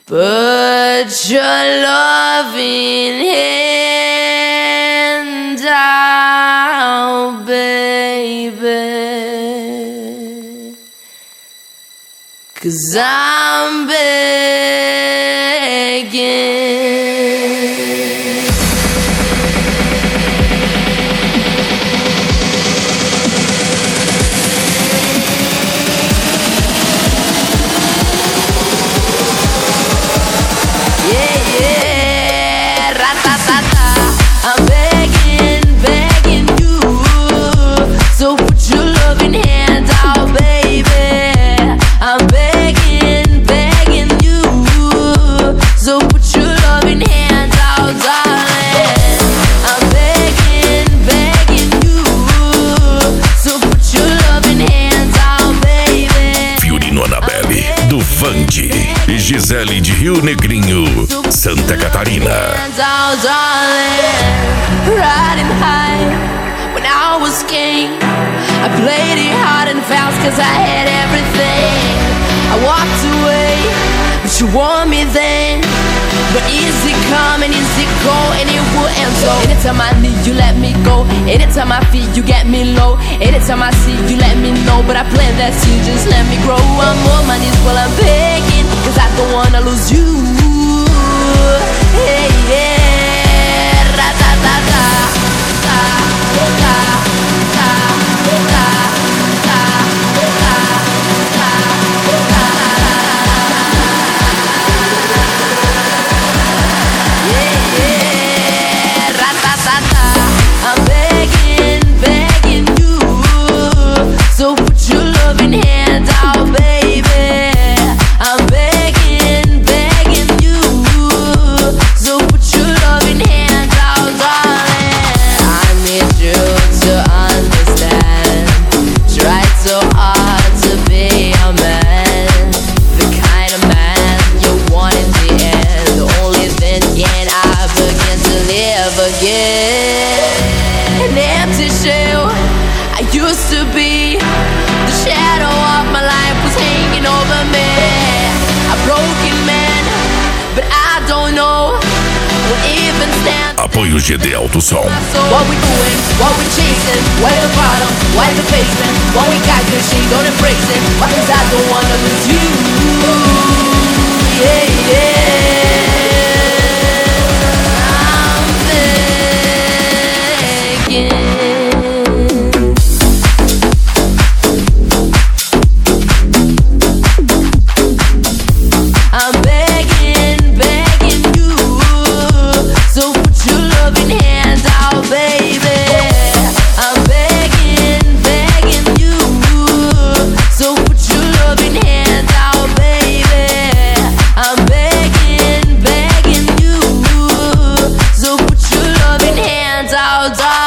Put your loving hand out, baby, 'cause I'm begging. I'm begging, begging you. So put your loving hand out, baby. I'm begging, begging you. So put your loving hand out, darling. I'm begging, begging you. So put your loving hands out, baby. Fiorino Anabelle, do Vande, e Gisele de Rio Negrinho, Santa Catarina. Riding high when I was king, I played it hard and fast 'cause I had everything. I walked away, but you want me then. But easy come and easy go, and it wouldn't so. Anytime I need you, let me go. Anytime I feel you, get me low. Anytime I see you, let me know. But I plant that seed, just let me grow. I'm on my knees while I'm begging, 'cause I don't wanna lose you. Hey, yeah, ra-da-da-da, da-da-da-da, da-da-da-da, da-da-da-da. Yeah, yeah, ra-da-da-da. I'm begging, begging you. So put your loving hand out, baby. I'm begging, begging you. So put your loving hand out, darling. I need you to understand. Tried so hard to be a man, the kind of man you want in the end. Only then can I begin to live again. An empty shell I used to be. The shadow of my life was hanging over me. A broken man, but I don't know what even stands. Apoio GD Alto Som. What we doing, what we chasing, why the bottom, why the basement. What we got good, she don't embrace it. Why 'cause I don't wanna lose you. Yeah, yeah. I'm begging. I'm begging, begging you. So put your loving hands out, baby. I'm begging, begging you. So put your loving hands out, baby. I'm begging, begging you. So put your loving hands out, darling.